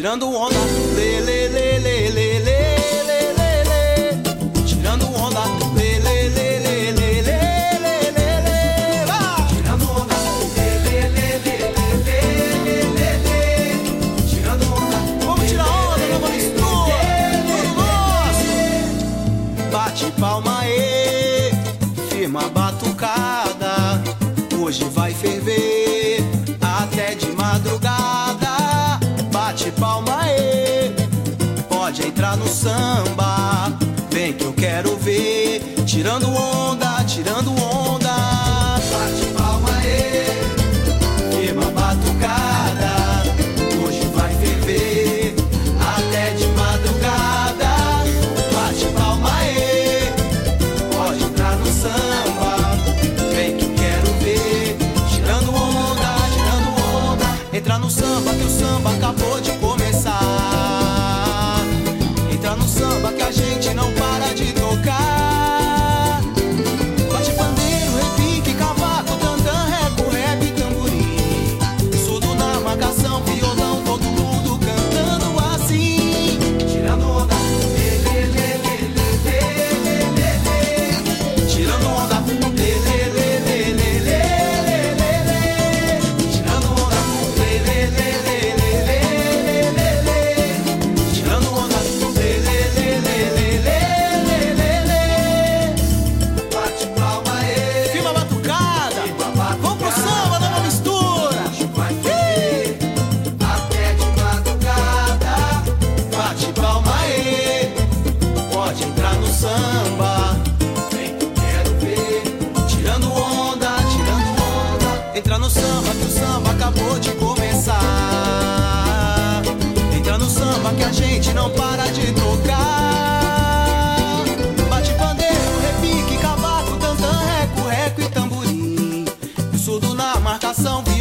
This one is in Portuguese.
tirando onda, lê, lê, lê, lê, lê, lê, lê, lê, lê, tirando onda, lê, lê, lê, lê, lê, lê, lê, lê, lê, vai! Tirando onda, lê, lê, lê, lê, lê, lê, lê, lê, tirando onda. Vamos tirar onda, nova mistura, tudo nosso. Bate palma aí, firma a batucada, hoje vai ferver até de madrugada. Bate palma aí, pode entrar no samba, vem que eu quero ver, tirando onda, tirando onda. Bate palma aí, firma a batucada, hoje vai ferver até de madrugada. Bate palma aí, pode entrar no samba, vem que eu quero ver, tirando onda, tirando onda. Entra no samba que o samba acabou de começar. Entra no samba que a gente não para de tocar. Bate pandeiro, repique, cavaco, tantã, reco, rap, tamborim. Surdo na marcação, violão, todo mundo cantando assim. Tirando onda, lê, lê, lê, lê, lê, lê, lê, lê. Tirando onda, lê, lê, lê, lê, lê, lê, lê, lê. Tirando onda, lê, lê, lê, lê, lê, lê, lê, lê. Tirando onda, lê, lê, lê, lê, lê, lê, lê, lê. Bate palma aí, firma a batucada, vamos pro samba, nova mistura. Vai ter até de madrugada. Bate palma aí, pode entrar no samba, vem que eu quero ver, tirando onda, tirando onda. Entra no samba que o samba acabou de começar. Entra no samba que a gente não para de tocar. Bate pandeiro, repique, cavaco, tantã, reco, reco e tamborim. O surdo na marcação,